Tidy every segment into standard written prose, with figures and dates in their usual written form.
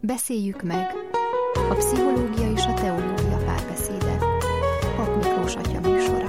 Beszéljük meg! A pszichológia és a teológia párbeszéde. Pap Miklós atya műsora.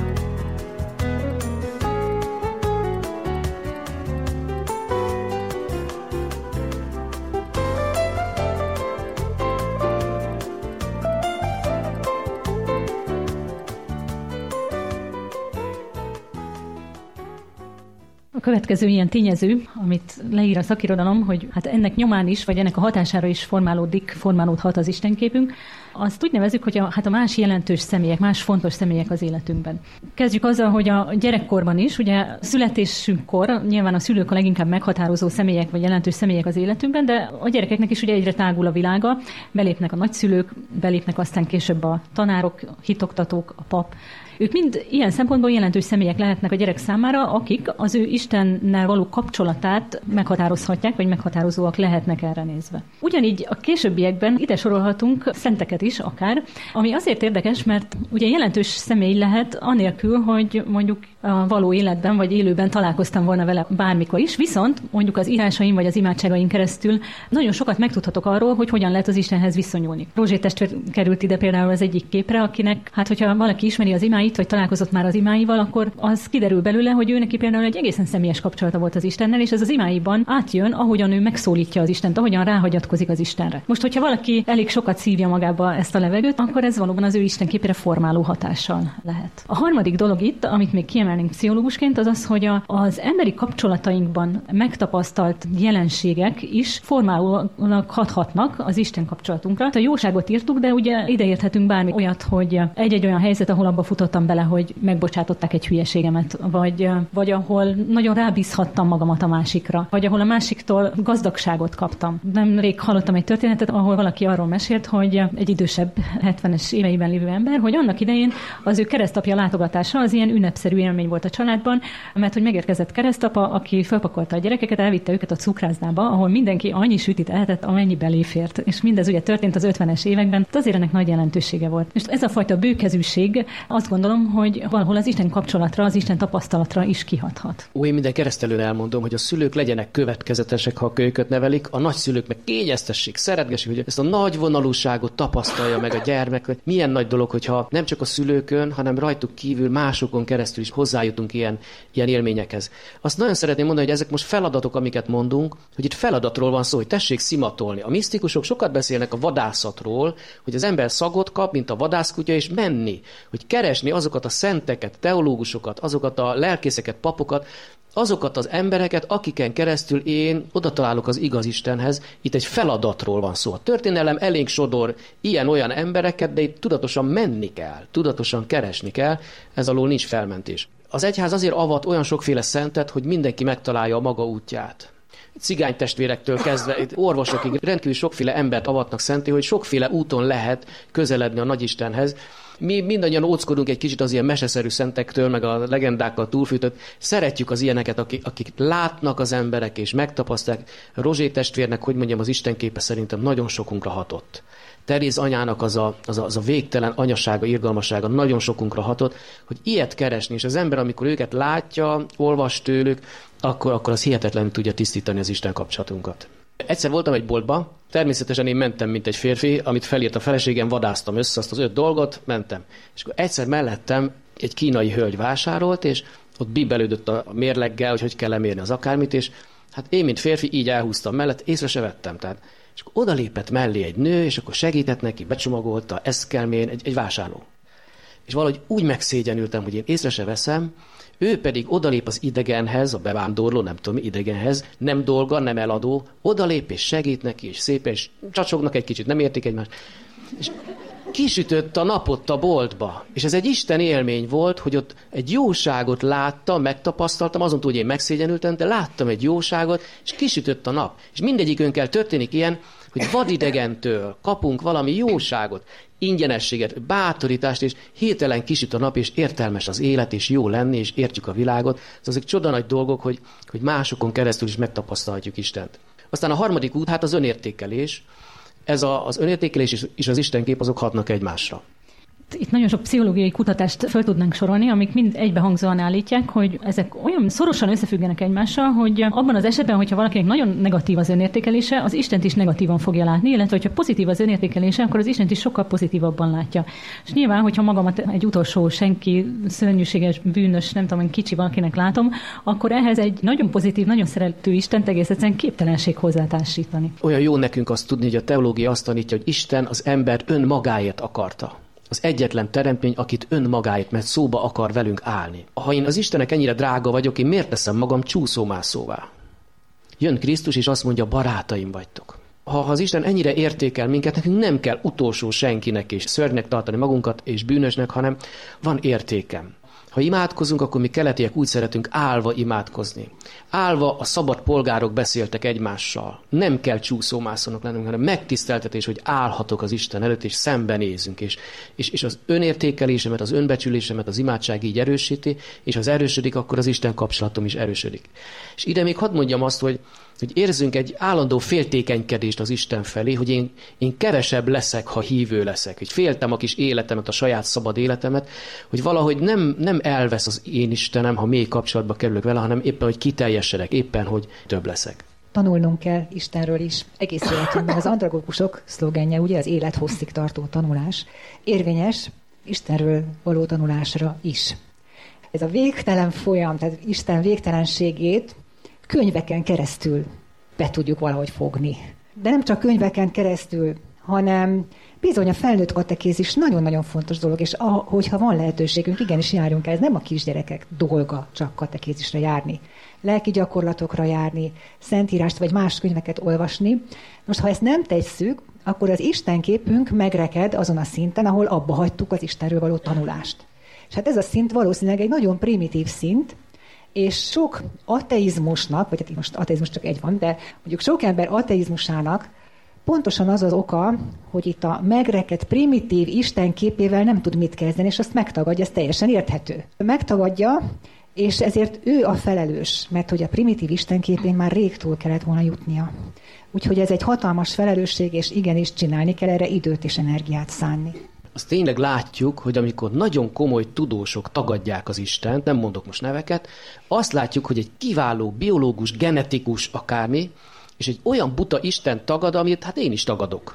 A következő ilyen tényező, amit leír a szakirodalom, hogy hát ennek nyomán is, vagy ennek a hatására is formálódhat az istenképünk, azt úgy nevezzük, hogy a más jelentős személyek, más fontos személyek az életünkben. Kezdjük azzal, hogy a gyerekkorban is, ugye születésünkkor nyilván a szülők a leginkább meghatározó személyek, vagy jelentős személyek az életünkben, de a gyerekeknek is ugye egyre tágul a világa, belépnek a nagyszülők, belépnek aztán később a tanárok, hitoktatók, a pap. Ők mind ilyen szempontból jelentős személyek lehetnek a gyerek számára, akik az ő Istennel való kapcsolatát meghatározhatják, vagy meghatározóak lehetnek erre nézve. Ugyanígy a későbbiekben ide sorolhatunk szenteket is akár, ami azért érdekes, mert ugye jelentős személy lehet anélkül, hogy mondjuk a való életben vagy élőben találkoztam volna vele bármikor is, viszont mondjuk az írásaim vagy az imádságaim keresztül nagyon sokat megtudhatok arról, hogy hogyan lehet az Istenhez viszonyulni. Rózsé testvér került ide például az egyik képre, akinek, hát hogyha valaki ismeri az imáit, vagy találkozott már az imáival, akkor az kiderül belőle, hogy ő neki például egy egészen személyes kapcsolata volt az Istennel, és ez az imáiban átjön, ahogyan ő megszólítja az Istent, ahogyan ráhagyatkozik az Istenre. Most, hogyha valaki elég sokat szívja magába ezt a levegőt, akkor ez valóban az ő Isten képére formáló hatással lehet. A harmadik dolog itt, amit még kiemelnénk pszichológusként, az az, hogy az emberi kapcsolatainkban megtapasztalt jelenségek is formálónak hathatnak az Isten kapcsolatunkra. A jóságot írtuk, de ugye ideérthetünk bármi olyat, hogy egy-egy olyan helyzet, ahol abba futottam bele, hogy megbocsátották egy hülyeségemet, vagy ahol nagyon rábízhattam magamat a másikra, vagy ahol a másiktól gazdagságot kaptam. Nemrég hallottam egy történetet, ahol valaki arról mesélt, hogy egy idősebb 70-es éveiben lévő ember, hogy annak idején az ő keresztapja látogatása az ilyen ünnepszerű élmény volt a családban, mert hogy megérkezett keresztapa, aki felpakolta a gyerekeket, elvitte őket a cukrászdába, ahol mindenki annyi sütit ehetett, amennyi beléfért. És mindez ugye történt az 50-es években, azért ennek nagy jelentősége volt. És ez a fajta bőkezűség, azt gondolom, hogy valahol az Isten kapcsolatra, az Isten tapasztalatra is kihathat. Én minden keresztelőn elmondom, hogy a szülők legyenek következetesek, ha a kölyköt nevelik, a nagyszülők meg kényeztessék, szeretgessék, hogy ezt a nagy vonalúságot tapasztalja meg a gyermek, hogy milyen nagy dolog, hogyha nem csak a szülőkön, hanem rajtuk kívül másokon keresztül is hozzájutunk ilyen élményekhez. Azt nagyon szeretném mondani, hogy ezek most feladatok, amiket mondunk, hogy itt feladatról van szó, hogy tessék szimatolni. A misztikusok sokat beszélnek a vadászatról, hogy az ember szagot kap, mint a vadászkutya, és menni, hogy keresni azokat a szenteket, teológusokat, azokat a lelkészeket, papokat, azokat az embereket, akiken keresztül én oda találok az igaz Istenhez. Itt egy feladatról van szó. A történelem elénk sodor ilyen-olyan embereket, de itt tudatosan menni kell, tudatosan keresni kell, ez alól nincs felmentés. Az egyház azért avat olyan sokféle szentet, hogy mindenki megtalálja a maga útját. Cigány testvérektől kezdve, orvosokig rendkívül sokféle embert avatnak szenté, hogy sokféle úton lehet közeledni a Nagyistenhez. Mi mindannyian óckodunk egy kicsit az ilyen meseszerű szentektől, meg a legendákkal túlfűtött. Szeretjük az ilyeneket, akik látnak az emberek és megtapasztalják. Rózsé testvérnek, hogy mondjam, az istenképe szerintem nagyon sokunkra hatott. Teréz anyának az a végtelen anyasága, irgalmasága nagyon sokunkra hatott, hogy ilyet keresni, és az ember, amikor őket látja, olvas tőlük, akkor az hihetetlenül tudja tisztítani az Isten kapcsolatunkat. Egyszer voltam egy boltba, természetesen én mentem, mint egy férfi, amit felírt a feleségem, vadáztam össze azt az 5 dolgot, mentem. És akkor egyszer mellettem egy kínai hölgy vásárolt, és ott bíbelődött a mérleggel, hogy kell lemérni az akármit, és hát én, mint férfi, így elhúztam mellett, észre se vettem. Tehát, és akkor odalépett mellé egy nő, és akkor segített neki, becsomagolta, ezt kell mérni, egy vásárló. És valahogy úgy megszégyenültem, hogy én észre se veszem, ő pedig odalép az idegenhez, a bevándorló, nem tudom, idegenhez, nem dolga, nem eladó, odalép és segít neki, és szépen, és csacsognak egy kicsit, nem értik egymást. És kisütött a napot a boltba. És ez egy Isten élmény volt, hogy ott egy jóságot láttam, megtapasztaltam, azon túl, hogy én megszégyenültem, de láttam egy jóságot, és kisütött a nap. És mindegyikünkkel történik ilyen, hogy vadidegentől kapunk valami jóságot, ingyenességet, bátorítást, és hirtelen kisüt a nap, és értelmes az élet, és jó lenni, és értjük a világot. Ezek csoda nagy dolgok, hogy másokon keresztül is megtapasztalhatjuk Istent. Aztán a harmadik út, hát az önértékelés. Ez az önértékelés és az Istenkép, azok hatnak egymásra. Itt nagyon sok pszichológiai kutatást föl tudnánk sorolni, amik mind egybehangzóan állítják, hogy ezek olyan szorosan összefüggenek egymással, hogy abban az esetben, hogyha valakinek nagyon negatív az önértékelése, az Istent is negatívan fogja látni, illetve hogyha pozitív az önértékelése, akkor az Istent is sokkal pozitívabban látja. És nyilván, hogyha magamat egy utolsó senki, szörnyűséges, bűnös, nem tudom, kicsi valakinek látom, akkor ehhez egy nagyon pozitív, nagyon szerető Istent egész egyszerűen képtelenség hozzátársítani. Olyan jó nekünk azt tudni, hogy a teológia azt tanítja, hogy Isten az embert önmagáért akarta. Az egyetlen teremtmény, akit önmagáért, mert szóba akar velünk állni. Ha én az Istennek ennyire drága vagyok, én miért teszem magam csúszómászóvá? Jön Krisztus, és azt mondja, barátaim vagytok. Ha az Isten ennyire értékel minket, nekünk nem kell utolsó senkinek és szörnynek tartani magunkat és bűnösnek, hanem van értékem. Ha imádkozunk, akkor mi keletiek úgy szeretünk állva imádkozni. Állva a szabad polgárok beszéltek egymással. Nem kell csúszómászónak lennünk, hanem megtiszteltetés, hogy állhatok az Isten előtt, és szembenézünk. És az önértékelésemet, az önbecsülésemet az imádság így erősíti, és ha az erősödik, akkor az Isten kapcsolatom is erősödik. És ide még hadd mondjam azt, hogy érzünk egy állandó féltékenykedést az Isten felé, hogy én kevesebb leszek, ha hívő leszek. Hogy féltem a kis életemet, a saját szabad életemet, hogy valahogy nem elvesz az én Istenem, ha mély kapcsolatba kerülök vele, hanem éppen, hogy kiteljesedek, éppen, hogy több leszek. Tanulnunk kell Istenről is egész életünkben. Az andragogikusok szlogenje, ugye az élet hosszig tartó tanulás, érvényes Istenről való tanulásra is. Ez a végtelen folyam, tehát Isten végtelenségét könyveken keresztül be tudjuk valahogy fogni. De nem csak könyveken keresztül, hanem bizony a felnőtt katekézis nagyon-nagyon fontos dolog, és hogyha van lehetőségünk, igenis járjunk el. Ez nem a kisgyerekek dolga csak katekézisre járni, lelki gyakorlatokra járni, szentírást vagy más könyveket olvasni. Most, ha ezt nem tesszük, akkor az istenképünk megreked azon a szinten, ahol abba hagytuk az Istenről való tanulást. És hát ez a szint valószínűleg egy nagyon primitív szint, és sok ateizmusnak, vagy hát most ateizmus csak egy van, de mondjuk sok ember ateizmusának pontosan az az oka, hogy itt a megrekedt primitív Isten képével nem tud mit kezdeni, és azt megtagadja, ez teljesen érthető. Megtagadja, és ezért ő a felelős, mert hogy a primitív Isten képén már rég túl kellett volna jutnia. Úgyhogy ez egy hatalmas felelősség, és igenis csinálni kell erre időt és energiát szánni. Azt tényleg látjuk, hogy amikor nagyon komoly tudósok tagadják az Istent, nem mondok most neveket, azt látjuk, hogy egy kiváló biológus, genetikus akármi, és egy olyan buta Isten tagad, amit hát én is tagadok.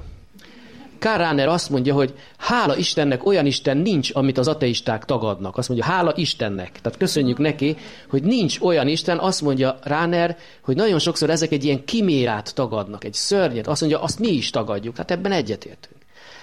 Karl Rahner azt mondja, hogy hála Istennek olyan Isten nincs, amit az ateisták tagadnak. Azt mondja, hála Istennek. Tehát köszönjük neki, hogy nincs olyan Isten. Azt mondja Rahner, hogy nagyon sokszor ezek egy ilyen kimérát tagadnak, egy szörnyet. Azt mondja, azt mi is tagadjuk. Hát ebben egyetértünk.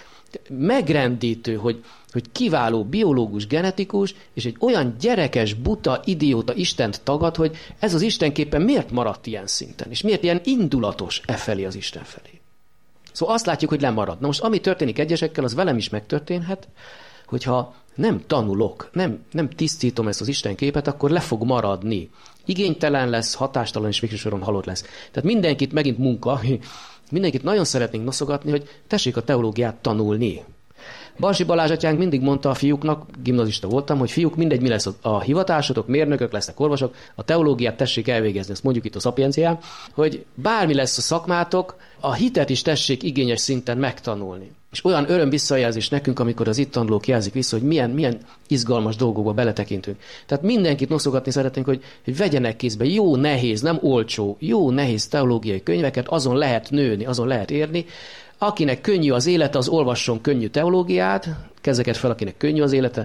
Megrendítő, hogy kiváló biológus, genetikus, és egy olyan gyerekes, buta, idióta Istent tagad, hogy ez az Istenképpen miért maradt ilyen szinten, és miért ilyen indulatos felé az Isten felé. Szóval azt látjuk, hogy lemarad. Na most, ami történik egyesekkel, az velem is megtörténhet, hogyha nem tanulok, nem tisztítom ezt az Istenképet, akkor le fog maradni. Igénytelen lesz, hatástalan, és végső soron halott lesz. Tehát mindenkit megint munka, mindenkit nagyon szeretnénk noszogatni, hogy tessék a teológiát tanulni. Balsi Balázs atyánk mindig mondta a fiúknak, gimnazista voltam, hogy fiúk, mindegy, mi lesz a hivatásotok, mérnökök lesznek, orvosok, a teológiát tessék elvégezni, ezt mondjuk itt a Szapiencián, hogy bármi lesz a szakmátok, a hitet is tessék igényes szinten megtanulni. És olyan öröm visszajelzés nekünk, amikor az itt tanulók jelzik vissza, hogy milyen izgalmas dolgokba beletekintünk. Tehát mindenkit noszogatni szeretnénk, hogy vegyenek kézbe jó, nehéz, nem olcsó, jó, nehéz teológiai könyveket, azon lehet nőni, azon lehet érni. Akinek könnyű az élete, az olvasson könnyű teológiát, kezeket fel, akinek könnyű az élete.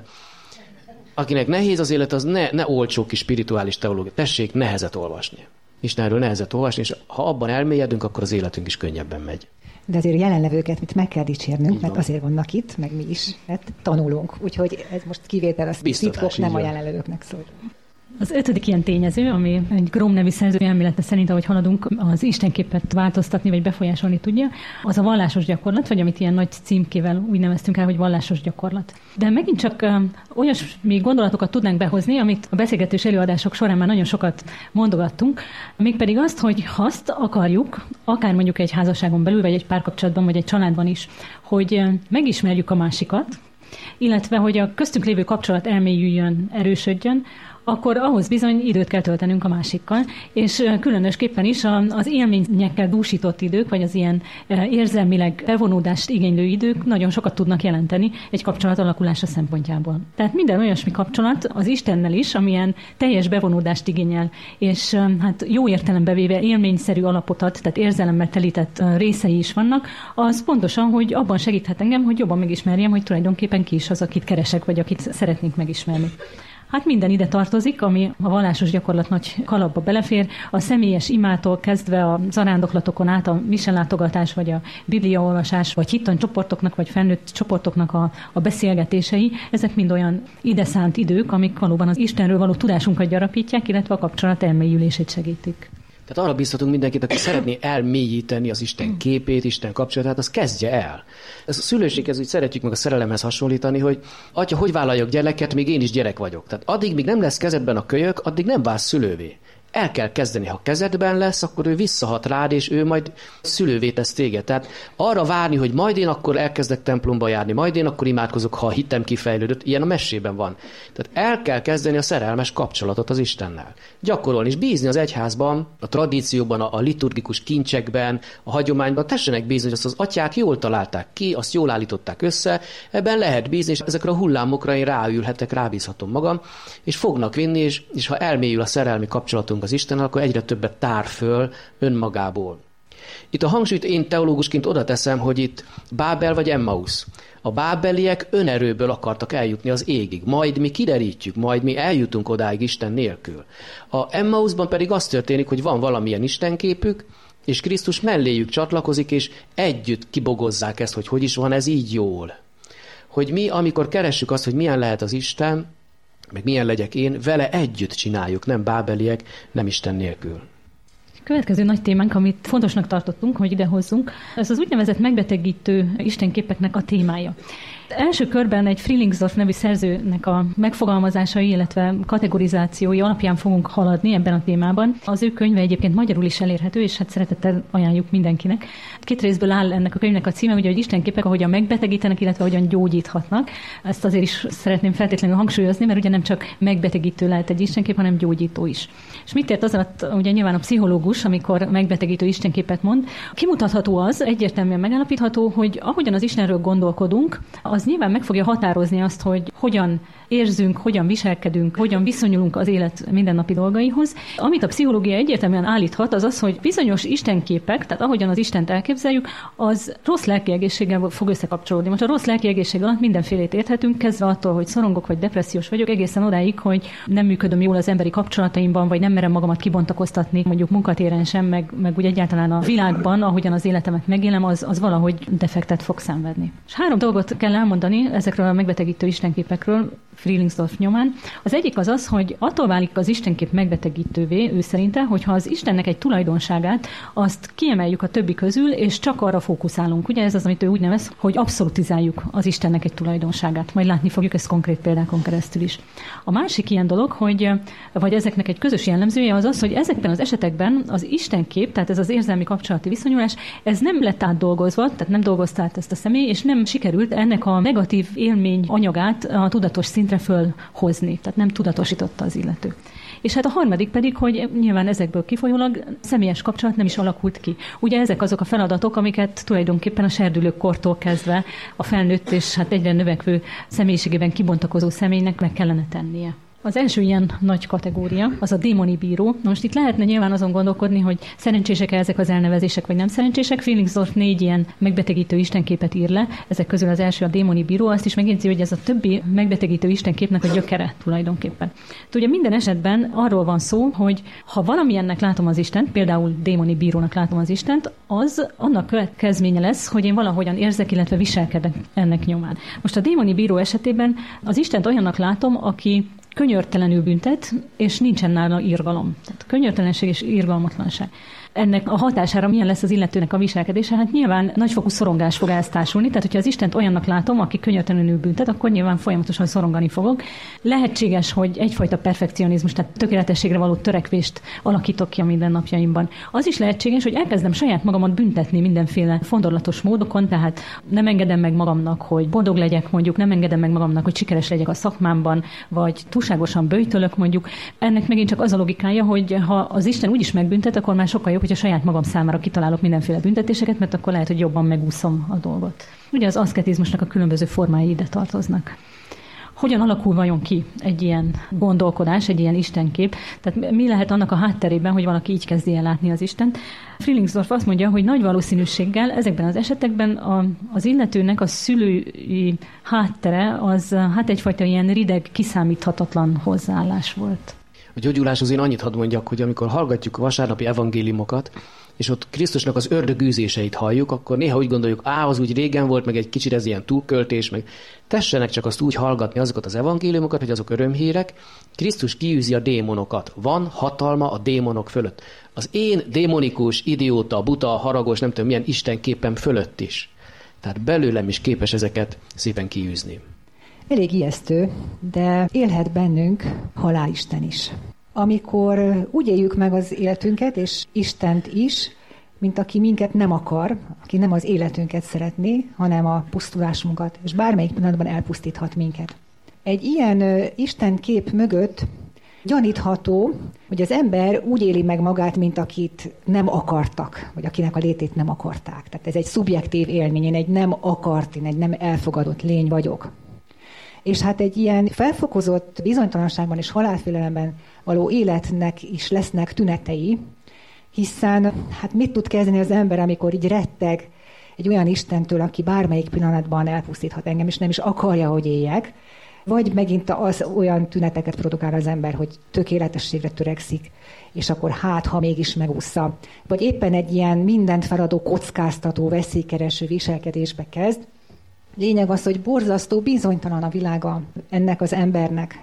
Akinek nehéz az élete, az ne olcsó kis spirituális teológia. Tessék nehezet olvasni. Istenről nehezet olvasni, és ha abban elmélyedünk, akkor az életünk is könnyebben megy. De azért jelenlevőket mit meg kell dicsérnünk, mert azért vannak itt, meg mi is, mert tanulunk. Úgyhogy ez most kivétel, az titkok, nem a jelenlevőknek szól. Az 5. ilyen tényező, ami egy Grom nevű szerző elmélete szerint, ahogy haladunk, az istenképet változtatni vagy befolyásolni tudja, az a vallásos gyakorlat, vagy amit ilyen nagy címkével úgy neveztünk el, hogy vallásos gyakorlat. De megint csak olyasmi gondolatokat tudnánk behozni, amit a beszélgetős előadások során már nagyon sokat mondogattunk, mégpedig azt, hogy ha azt akarjuk, akár mondjuk egy házasságon belül, vagy egy párkapcsolatban, vagy egy családban is, hogy megismerjük a másikat, illetve hogy a köztünk lévő kapcsolat elmélyüljön, erősödjön, akkor ahhoz bizony időt kell töltenünk a másikkal, és különösképpen is az élményekkel dúsított idők, vagy az ilyen érzelmileg bevonódást igénylő idők nagyon sokat tudnak jelenteni egy kapcsolat alakulása szempontjából. Tehát minden olyasmi kapcsolat az Istennel is, amilyen teljes bevonódást igényel, és hát jó értelembe véve élményszerű alapot ad, tehát érzelemmel telített részei is vannak, az pontosan, hogy abban segíthet engem, hogy jobban megismerjem, hogy tulajdonképpen ki is az, akit keresek, vagy akit szeretnék megismerni. Hát minden ide tartozik, ami a vallásos gyakorlat nagy kalapba belefér, a személyes imától kezdve a zarándoklatokon át a miselátogatás, vagy a bibliaolvasás, vagy hittanycsoportoknak, vagy felnőtt csoportoknak a beszélgetései, ezek mind olyan ide szánt idők, amik valóban az Istenről való tudásunkat gyarapítják, illetve a kapcsolat elmélyülését segítik. Tehát arra biztatunk mindenkit, aki szeretné elmélyíteni az Isten képét, Isten kapcsolatát, az kezdje el. Ez a szülőséghez úgy szeretjük meg a szerelemhez hasonlítani, hogy atya, hogy vállaljak gyereket, még én is gyerek vagyok. Tehát addig, míg nem lesz kezedben a kölyök, addig nem válsz szülővé. El kell kezdeni, ha kezedben lesz, akkor ő visszahat rád, és ő majd szülővé tesz téged. Tehát arra várni, hogy majd én akkor elkezdek templomba járni, majd én akkor imádkozok, ha a hitem kifejlődött, ilyen a mesében van. Tehát el kell kezdeni a szerelmes kapcsolatot az Istennel. Gyakorolni és bízni az egyházban, a tradícióban, a liturgikus kincsekben, a hagyományban, tessenek bízni, hogy azt az atyák jól találták ki, azt jól állították össze, ebben lehet bízni, és ezekre a hullámokra én ráülhetek, rábízhatom magam, és fognak vinni, és ha elmélyül a szerelmi kapcsolatunk az Istennel, akkor egyre többet tár föl önmagából. Itt a hangsúlyt én teológusként oda teszem, hogy itt Bábel vagy Emmaus. A bábeliek önerőből akartak eljutni az égig. Majd mi kiderítjük, majd mi eljutunk odáig Isten nélkül. A Emmausban pedig az történik, hogy van valamilyen istenképük, és Krisztus melléjük csatlakozik, és együtt kibogozzák ezt, hogy is van ez így jól. Hogy mi, amikor keressük azt, hogy milyen lehet az Isten, meg milyen legyek én, vele együtt csináljuk, nem bábeliek, nem Isten nélkül. Következő nagy témánk, amit fontosnak tartottunk, hogy idehozzunk, ez az úgynevezett megbetegítő istenképeknek a témája. Első körben egy Frielinksdorf nevű szerzőnek a megfogalmazásai, illetve kategorizációi alapján fogunk haladni ebben a témában. Az ő könyve egyébként magyarul is elérhető, és hát szeretettel ajánljuk mindenkinek. 2 részből áll ennek a könyvnek a címe, ugye, hogy istenképek, ahogyan megbetegítenek, illetve hogyan gyógyíthatnak. Ezt azért is szeretném feltétlenül hangsúlyozni, mert ugye nem csak megbetegítő lehet egy istenkép, hanem gyógyító is. És mit ért az alatt, ugye nyilván a pszichológus, amikor megbetegítő istenképet mond, kimutatható az, egyértelműen megállapítható, hogy ahogyan az Istenről gondolkodunk, az nyilván meg fogja határozni azt, hogy hogyan érzünk, hogyan viselkedünk, hogyan viszonyulunk az élet mindennapi dolgaihoz. Amit a pszichológia egyértelműen állíthat, az az, hogy bizonyos istenképek, tehát ahogyan az Istent elképzeljük, az rossz lelki egészséggel fog összekapcsolódni. Most a rossz lelki egészség alatt mindenfélét érthetünk, kezdve attól, hogy szorongok vagy depressziós vagyok, egészen odáig, hogy nem működöm jól az emberi kapcsolataimban, vagy nem merem magamat kibontakoztatni, mondjuk munkatéren sem, meg úgy egyáltalán a világban, ahogyan az életemet megélem, az valahogy defektet fog szenvedni. És 3 dolgot kell elmondani ezekről a megbetegítő istenképekről Frielinksdorf nyomán. Az egyik az az, hogy attól válik az istenkép megbetegítővé, ő szerinte, hogyha az Istennek egy tulajdonságát, azt kiemeljük a többi közül, és csak arra fókuszálunk. Ugye ez az, amit ő úgy nevez, hogy abszolutizáljuk az Istennek egy tulajdonságát. Majd látni fogjuk ezt konkrét példákon keresztül is. A másik ilyen dolog, vagy ezeknek egy közös jellemzője az az, hogy ezekben az esetekben az istenkép, tehát ez az érzelmi kapcsolati viszonyulás, ez nem lett átdolgozva, tehát nem dolgozta át ezt a személy, és nem sikerült ennek a negatív élmény anyagát a tudatos szintre fölhozni, tehát nem tudatosította az illető. És hát a harmadik pedig, hogy nyilván ezekből kifolyólag személyes kapcsolat nem is alakult ki. Ugye ezek azok a feladatok, amiket tulajdonképpen a serdülők kortól kezdve a felnőtt és hát egyre növekvő személyiségében kibontakozó személynek meg kellene tennie. Az első ilyen nagy kategória az a démoni bíró. Most itt lehetne nyilván azon gondolkodni, hogy szerencsések-e ezek az elnevezések, vagy nem szerencsések. Frielinksdorf 4 ilyen megbetegítő istenképet ír le. Ezek közül az első a démoni bíró. Azt is megjegyzi, hogy ez a többi megbetegítő istenképnek a gyökere tulajdonképpen. Ugye minden esetben arról van szó, hogy ha valamilyennek látom az Istent, például démoni bírónak látom az Istent, az annak következménye lesz, hogy én valahogyan érzek, illetve viselkedek ennek nyomán. Most a démoni bíró esetében az Istent olyannak látom, aki könyörtelenül büntet, és nincsen nála irgalom. Tehát könyörtelenség és irgalmatlanság. ennek a hatására milyen lesz az illetőnek a viselkedése? Hát nyilván nagyfokú szorongás fog ezt társulni, tehát hogyha az Istent olyannak látom, aki könnyörtelenül büntet, akkor nyilván folyamatosan szorongani fogok. Lehetséges, hogy egyfajta perfekcionizmus, tehát tökéletességre való törekvést alakítok ki a mindennapjaimban. Az is lehetséges, hogy elkezdem saját magamat büntetni mindenféle fondorlatos módokon, tehát nem engedem meg magamnak, hogy boldog legyek, mondjuk, nem engedem meg magamnak, hogy sikeres legyek a szakmámban, vagy túlságosan böjtölök, mondjuk. Ennek megint csak az a logikája, hogy ha az Isten úgyis megbüntet, akkor már sokkal jobb, hogyha saját magam számára kitalálok mindenféle büntetéseket, mert akkor lehet, hogy jobban megúszom a dolgot. Ugye az aszketizmusnak a különböző formái ide tartoznak. Hogyan alakul vajon ki egy ilyen gondolkodás, egy ilyen istenkép? Tehát mi lehet annak a hátterében, hogy valaki így kezdi el látni az Istent? Frillingsdorf azt mondja, hogy nagy valószínűséggel ezekben az esetekben az illetőnek a szülői háttere az hát egyfajta ilyen rideg, kiszámíthatatlan hozzáállás volt. A gyógyuláshoz én annyit hadd mondjak, hogy amikor hallgatjuk a vasárnapi evangéliumokat, és ott Krisztusnak az ördögűzéseit halljuk, akkor néha úgy gondoljuk, az úgy régen volt, meg egy kicsit ez ilyen túlköltés, meg tessenek csak azt úgy hallgatni azokat az evangéliumokat, hogy azok örömhírek. Krisztus kiűzi a démonokat. Van hatalma a démonok fölött. Az én démonikus, idióta, buta, haragos, nem tudom milyen istenképem fölött is. Tehát belőlem is képes ezeket szépen kiűzni. Elég ijesztő, de élhet bennünk halálisten is. Amikor úgy éljük meg az életünket, és Istent is, mint aki minket nem akar, aki nem az életünket szeretné, hanem a pusztulásunkat, és bármelyik pillanatban elpusztíthat minket. Egy ilyen Isten kép mögött gyanítható, hogy az ember úgy éli meg magát, mint akit nem akartak, vagy akinek a létét nem akarták. Tehát ez egy szubjektív élmény, én egy nem akart, én egy nem elfogadott lény vagyok. És hát egy ilyen felfokozott bizonytalanságban és halálfélelemben való életnek is lesznek tünetei, hiszen hát mit tud kezdeni az ember, amikor így retteg egy olyan Istentől, aki bármelyik pillanatban elpusztíthat engem, és nem is akarja, hogy éljek, vagy megint az olyan tüneteket produkál az ember, hogy tökéletességre törekszik, és akkor ha mégis megúszza. Vagy éppen egy ilyen mindent feladó, kockáztató, veszélykereső viselkedésbe kezd. Lényeg az, hogy borzasztó, bizonytalan a világa ennek az embernek.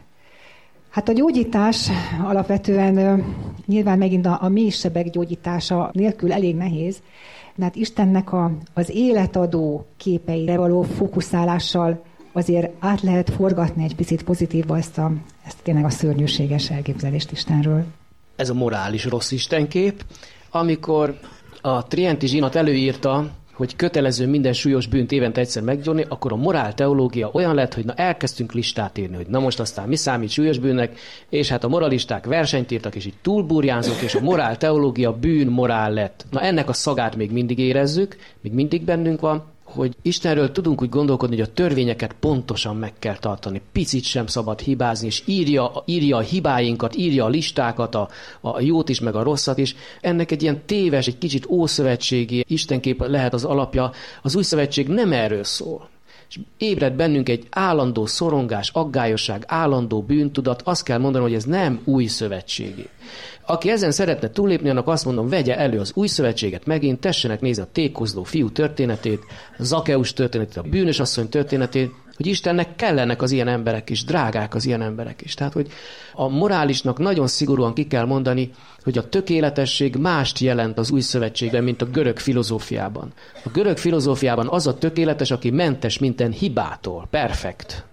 Hát a gyógyítás alapvetően nyilván megint a mély sebek gyógyítása nélkül elég nehéz, mert Istennek az életadó képeire való fókuszálással azért át lehet forgatni egy picit pozitívba ezt tényleg a szörnyűséges elképzelést Istenről. Ez a morális rossz istenkép, amikor a Trienti zsinat előírta, hogy kötelező minden súlyos bűnt évente egyszer meggyónni, akkor a morálteológia olyan lett, hogy elkezdtünk listát írni, hogy most aztán mi számít súlyos bűnnek, és hát a moralisták versenyt írtak, és így túlburjánzók, és a morálteológia bűn-morál lett. Ennek a szagát még mindig érezzük, még mindig bennünk van, hogy Istenről tudunk úgy gondolkodni, hogy a törvényeket pontosan meg kell tartani. Picit sem szabad hibázni, és írja a hibáinkat, írja a listákat, a jót is, meg a rosszat is. Ennek egy ilyen téves, egy kicsit ószövetségi istenkép lehet az alapja. Az új szövetség nem erről szól. És ébred bennünk egy állandó szorongás, aggályosság, állandó bűntudat. Azt kell mondanom, hogy ez nem új szövetségi. Aki ezen szeretne túllépni, annak azt mondom, vegye elő az új szövetséget megint, tessenek nézni a tékozló fiú történetét, a Zakeus történetét, a bűnös asszony történetét, hogy Istennek kellenek az ilyen emberek is, drágák az ilyen emberek is. Tehát, hogy a morálisnak nagyon szigorúan ki kell mondani, hogy a tökéletesség mást jelent az új szövetségben, mint a görög filozófiában. A görög filozófiában az a tökéletes, aki mentes minden hibától, perfekt.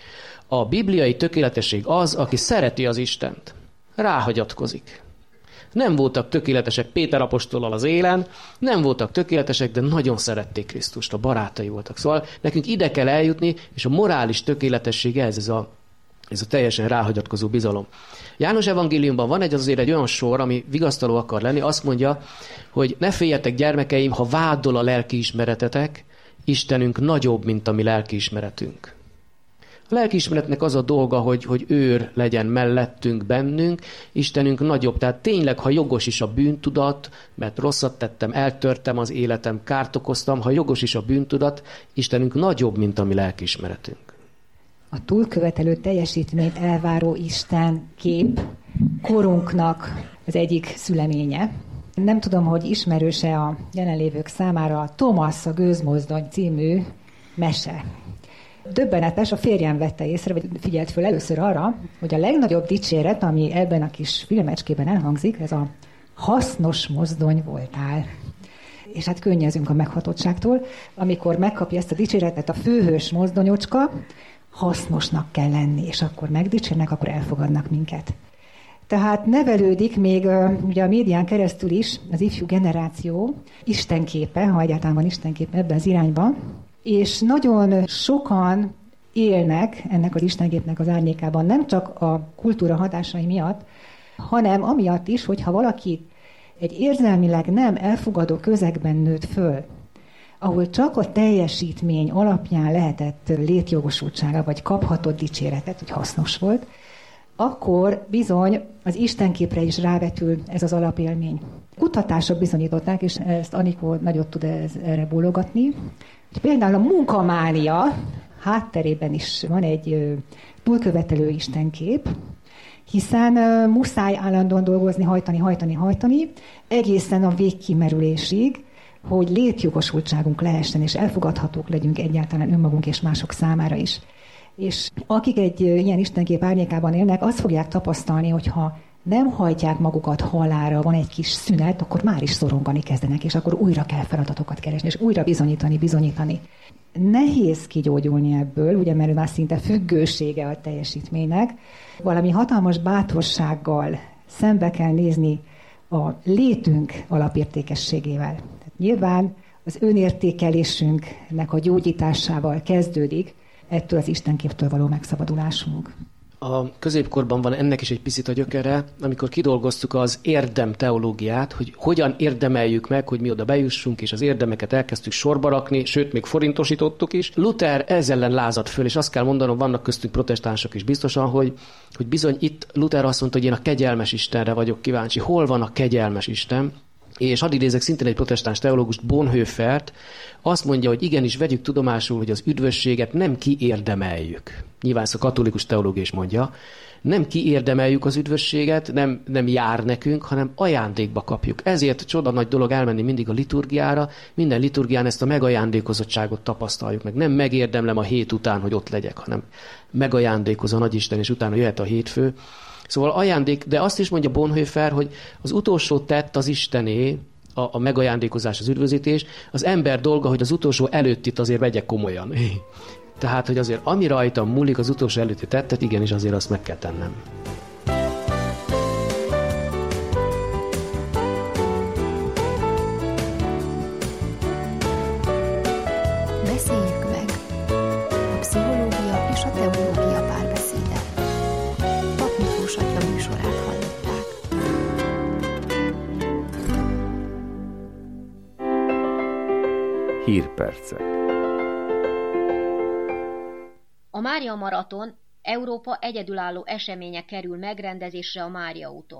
A bibliai tökéletesség az, aki szereti az Istent. Ráhagyatkozik. Nem voltak tökéletesek Péter apostollal az élen, nem voltak tökéletesek, de nagyon szerették Krisztust, a barátai voltak. Szóval nekünk ide kell eljutni, és a morális tökéletesség ez a teljesen ráhagyatkozó bizalom. János evangéliumban van azért egy olyan sor, ami vigasztaló akar lenni, azt mondja, hogy ne féljetek gyermekeim, ha vádol a lelkiismeretetek, Istenünk nagyobb, mint a mi lelkiismeretünk. A lelkiismeretnek az a dolga, hogy őr legyen mellettünk, bennünk, Istenünk nagyobb. Tehát tényleg, ha jogos is a bűntudat, mert rosszat tettem, eltörtem az életem, kárt okoztam, ha jogos is a bűntudat, Istenünk nagyobb, mint a mi lelkiismeretünk. A túlkövetelő teljesítményt elváró Isten kép korunknak az egyik szüleménye. Nem tudom, hogy ismerőse a jelenlévők számára a Thomas a gőzmozdony című mese. Döbbenetes, a férjem vette észre, vagy figyelt föl először arra, hogy a legnagyobb dicséret, ami ebben a kis filmecskében elhangzik, ez a hasznos mozdony voltál. És hát könnyezünk a meghatottságtól, amikor megkapja ezt a dicséretet a főhős mozdonyocska, hasznosnak kell lenni, és akkor megdicsérnek, akkor elfogadnak minket. Tehát nevelődik még ugye a médián keresztül is az ifjú generáció istenképe, ha egyáltalán van istenképe ebben az irányban, és nagyon sokan élnek ennek az istenképnek az árnyékában, nem csak a kultúra hatásai miatt, hanem amiatt is, hogyha valaki egy érzelmileg nem elfogadó közegben nőtt föl, ahol csak a teljesítmény alapján lehetett létjogosultsága, vagy kaphatott dicséretet, hogy hasznos volt, akkor bizony az istenképre is rávetül ez az alapélmény. Kutatások bizonyították, és ezt Anikó nagyot tud erre bólogatni, hogy például a munkamánia hátterében is van egy túlkövetelő istenkép, hiszen muszáj állandóan dolgozni, hajtani, egészen a végkimerülésig, hogy létjogosultságunk lehessen, és elfogadhatók legyünk egyáltalán önmagunk és mások számára is. És akik egy ilyen istenkép árnyékában élnek, azt fogják tapasztalni, hogyha nem hajtják magukat halálra, van egy kis szünet, akkor már is szorongani kezdenek, és akkor újra kell feladatokat keresni, és újra bizonyítani. Nehéz kigyógyulni ebből, ugye, mert már szinte függősége a teljesítménynek. Valami hatalmas bátorsággal szembe kell nézni a létünk alapértékességével. Tehát nyilván az önértékelésünknek a gyógyításával kezdődik ettől az istenképtől való megszabadulásunk. A középkorban van ennek is egy picit a gyökere, amikor kidolgoztuk az érdem teológiát, hogy hogyan érdemeljük meg, hogy mi oda bejussunk, és az érdemeket elkezdtük sorba rakni, sőt, még forintosítottuk is. Luther ezzel ellen lázadt föl, és azt kell mondanom, vannak köztünk protestánsok is biztosan, hogy bizony itt Luther azt mondta, hogy én a kegyelmes Istenre vagyok kíváncsi. Hol van a kegyelmes Isten? És hadd idézek szintén egy protestáns teológust, Bonhoeffert, azt mondja, hogy igenis vegyük tudomásul, hogy az üdvösséget nem kiérdemeljük. Nyilván ezt a katolikus teológia is mondja. Nem kiérdemeljük az üdvösséget, nem jár nekünk, hanem ajándékba kapjuk. Ezért csoda nagy dolog elmenni mindig a liturgiára, minden liturgián ezt a megajándékozottságot tapasztaljuk meg. Nem megérdemlem a hét után, hogy ott legyek, hanem megajándékoz a nagyisten, és utána jöhet a hétfő. Szóval ajándék, de azt is mondja Bonhoeffer, hogy az utolsó tett az Istené, a megajándékozás, az üdvözítés, az ember dolga, hogy az utolsó előttit azért vegye komolyan. Tehát, hogy azért ami rajtam múlik, az utolsó előtti tettet, igenis azért azt meg kell tennem. Beszéljük meg. A pszichológia és a teológia párbeszéde. Pap Miklós atya műsorát hallották. Hírpercek. A Mária Maraton Európa egyedülálló eseménye kerül megrendezésre a Mária úton.